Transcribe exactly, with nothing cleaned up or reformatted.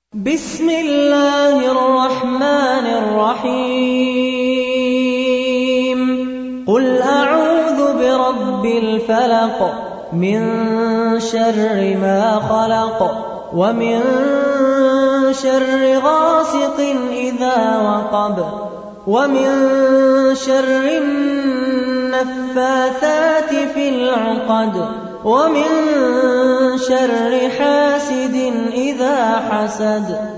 بسم الله الرحمن الرحيم قل أعوذ برب الفلق من شر ما خلق ومن شر غاسق إذا وقب ومن شر النفاثات في العقد ومن شر حاسد إذا حسد